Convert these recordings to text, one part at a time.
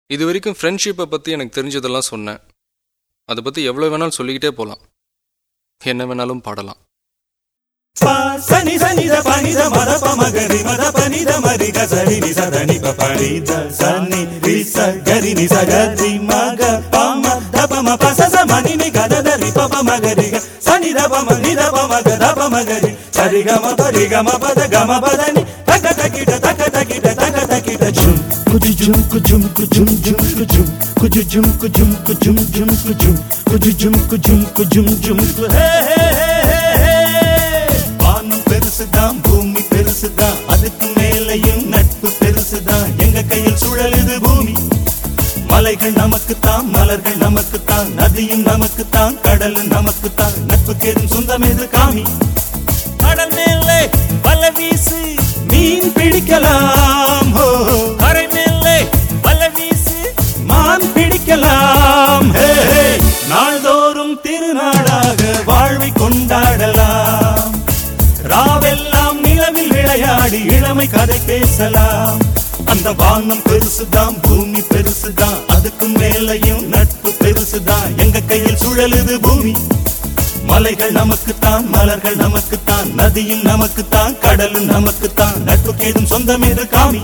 இது வரைக்கும் ஃப்ரெண்ட்ஷிப்பை பற்றி எனக்கு தெரிஞ்சதெல்லாம் சொன்னேன். அதை பற்றி எவ்வளோ வேணாலும் சொல்லிக்கிட்டே போகலாம், என்ன வேணாலும் பாடலாம். சனி சனி த பனி த மத ப மகரி மத பனி த மரி க சரி நி ச த நி ப பனி த சனி ரி ச கரி நி ச க ரி ம க ப ம த ப ம ப ச ச ம நி நி க த த ரி ப ப மகரி க சனி த ப ம நி த ப ம க த ப மகரி சரி க ம ப ரி க ம ப த க ம ப த நி தக தகிட தக தகிட தக தகிட ஜும் குஜு ஜும் குஜும் குஜும் ஜும் குஜும் குஜு ஜும் குஜும் குஜும் ஜும் குஜும் குஜு ஜும் குஜும் குஜும் ஜும் ஹே ஹே ஹே பெருசுதான் பூமி பெருசுதான், அதுக்கு மேலையும் நட்பு பெருசுதான். எங்க கையில் சுழலுது பூமி, மலைகள் நமக்குத்தான், மலர்கள் நமக்குத்தான், நதியும் நமக்குத்தான், கடலும் நமக்குத்தான். நட்புக்கு ஏதும் சொந்தம் எது காமி? கடல் மேலே வல வீசு மீன் பிடிக்கலாம், கரை மேலே வல வீசு மான் பிடிக்கலாம். நாள்தோறும் திருநாளாக வாழ்வை கொண்டாடலாம், ராவெல்லாம் நிலவில் விளையாடி இளமை கதை பேசலாம். அந்த வானம் பெருசுதான் பூமி பெருசுதான், அதுக்கு மேலையும் நட்பு பெருசுதான். எங்க கையில் சுழலுது பூமி, மலைகள் நமக்குத்தான், மலர்கள் நமக்குத்தான், நதியும் நமக்குத்தான், கடலும் நமக்குத்தான். நட்புக்கு ஏதும் சொந்தம் எது காமி?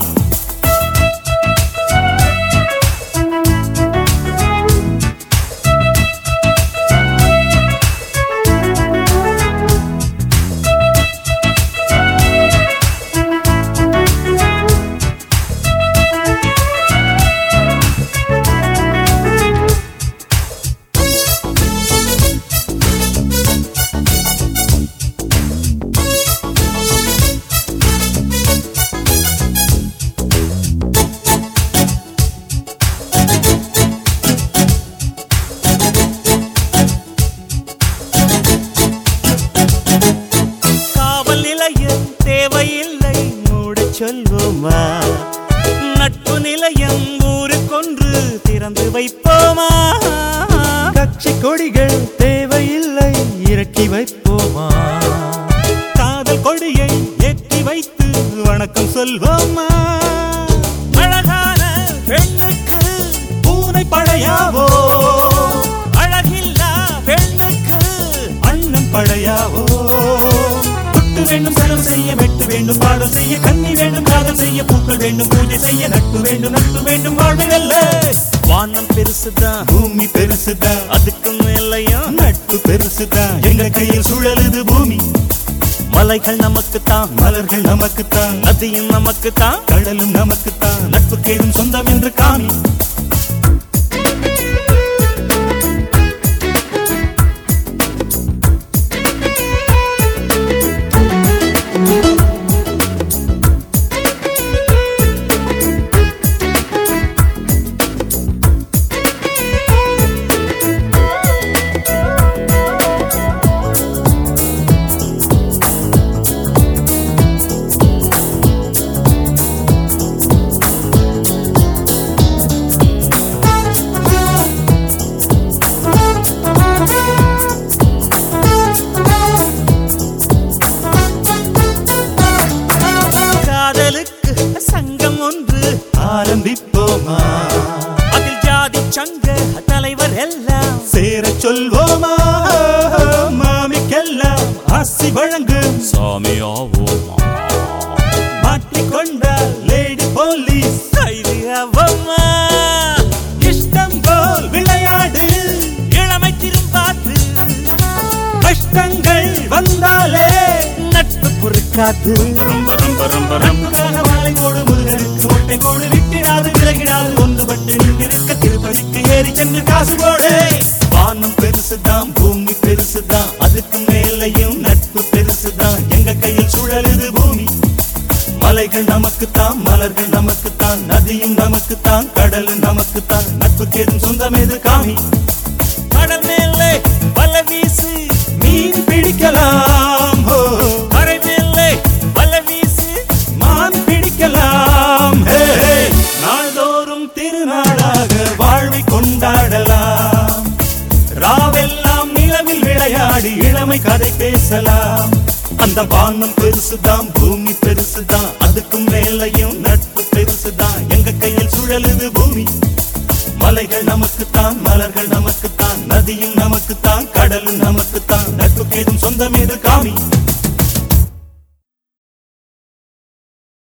சொல்வோமா, நட்பு நிலையம் ஊருக்கொன்று திறந்து வைப்போமா, கட்சி கொடிகள் தேவையில்லை இறக்கி வைப்போமா, காதல் கொடியை ஏற்றி வைத்து வணக்கம் சொல்வோமா. அழகான பெண்ணுக்கு பூனை படையாவோ, அழகில்லா பெண்ணுக்கு அண்ணன் படையாவோ. வேண்டும் செலவு செய்ய, வெட்டு வேண்டும் பாடல் செய்ய, கன்னி வேண்டும் காதல் செய்ய, பூக்கள் வேண்டும் பூஜை செய்ய, நட்பு வேண்டும் நட்பு வேண்டும் வாழ்வுகள்ல. வானம் பெருசுதான் பூமி பெருசுதான், அதுக்கு மேலையும் நட்பு பெருசுதான். எங்க கையில் சுழலுது பூமி, மலைகள் நமக்குத்தான், மலர்கள் நமக்குத்தான், நதியும் நமக்குத்தான், கடலும் நமக்குத்தான். நட்புக்கு ஏதும் சொந்தம் என்று காமி? சங்கம் ஒன்று ஆரம்பிப்போமா, அதில் ஜாதி சங்க தலைவர் எல்லாம் சேர சொல்வோமா, மாமிக்கெல்லாம் ஆசி வழங்கு சாமியாவோமா, மாட்டிக்கொண்டால் லேடி போலீஸ் கைதியாவோமா. இஷ்டம் போல் விளையாடு இளமை திரும்பாது, கஷ்டங்கள் வந்தாலே நட்பு பொறுக்காது. வாழை போடு முருகனுக்கு ஒட்டை போடு, விட்டிடாது விலகிடாது ஒன்றுபட்டு நின்றிருக்க திருப்பதிக்கு ஏறி சென்று காசு போடு. வானம் பெருசுதான் பூமி பெருசுதான், அதுக்கு மேலையும் நட்பு பெருசுதான். எங்க கையில் சுழலுது பூமி, மலைகள் நமக்குத்தான், மலர்கள் நமக்குத்தான், நதியும் நமக்குத்தான், கடலும் நமக்குத்தான். நட்புக்கு ஏதும் சொந்தம் எது காமி? கடல் மேலே வல வீசு மீன் பிடிக்கலாம், கரை மேலே வல வீசு மான் பிடிக்கலாம். நாள்தோறும் திருநாளாக வாழ்வை கொண்டாடலாம், ராவெல்லாம் நிலவில் விளையாடி இளமை கதை பேசலாம். அந்த வானம் பெருசுதான் பூமி பெருசுதான், அதுக்கும் மேலையும் நட்பு பெருசுதான். எங்க கையில் சுழலுது பூமி, மலைகள் நமக்குத்தான் மலர்கள் நமக்குத்தான் நதியும் நமக்குத்தான் கடலும் நமக்குத்தான் நட்புக்கு ஏதும் சொந்தம் ஏது காமி